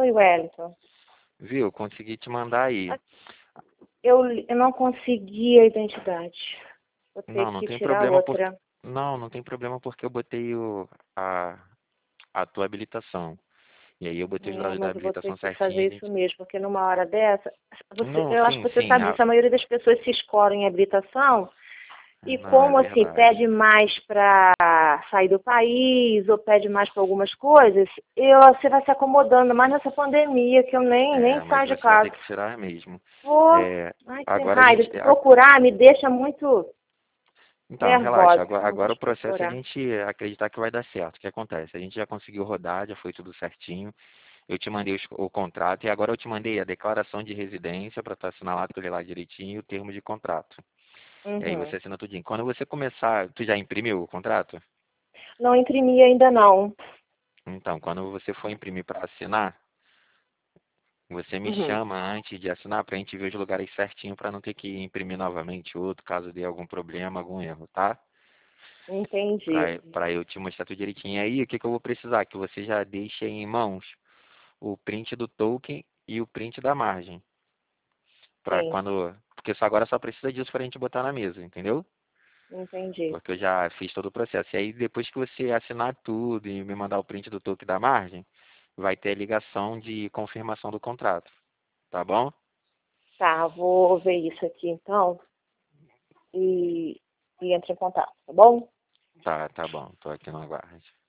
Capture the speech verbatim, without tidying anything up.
Oi, Wellington. Viu? Consegui te mandar aí. Eu, eu não consegui a identidade. Vou ter Não, não que tem tirar problema porque... outra. Não, não tem problema porque eu botei o... a... a tua habilitação. E aí eu botei os É, dados da mas eu vou ter habilitação que fazer certinho, isso gente. mesmo, porque numa hora dessa, você, Não, eu acho sim, que você sim. sabe A... disso, a maioria das pessoas se escoram em habilitação, e Não, é como assim, verdade. pede mais para sair do país, ou pede mais para algumas coisas, eu, você vai se acomodando, mais nessa pandemia, que eu nem, É, nem mas saio de você vai ter casa. que tirar mesmo. Pô, É, ai, que agora a raiva, gente... se a- procurar me deixa muito Então, relaxa. nervosa. Agora, Não, agora o deixa eu processo é a procurar. gente acreditar que vai dar certo. O que acontece? A gente já conseguiu rodar, já foi tudo certinho. Eu te mandei os- o contrato e agora eu te mandei a declaração de residência para tu assinar lá, tu lê lá direitinho, e o termo de contrato. E aí Uhum. você assina tudinho. Quando você começar, tu já imprimiu o contrato? Não imprimi ainda não. Então, quando você for imprimir para assinar, você me Uhum. chama antes de assinar para a gente ver os lugares certinho para não ter que imprimir novamente outro, caso dê algum problema, algum erro, tá? Entendi. Para para eu te mostrar tudo direitinho. E aí, o que que eu vou precisar? Que você já deixe em mãos o print do token e o print da margem. Para Sim, quando... Porque só agora só precisa disso para a gente botar na mesa, entendeu? entendi. Porque eu já fiz todo o processo. E aí, depois que você assinar tudo e me mandar o print do token da margem, vai ter a ligação de confirmação do contrato. Tá bom? Tá, vou ver isso aqui então e, e entro em contato, tá bom? Tá, tá bom. Tô aqui no aguardo.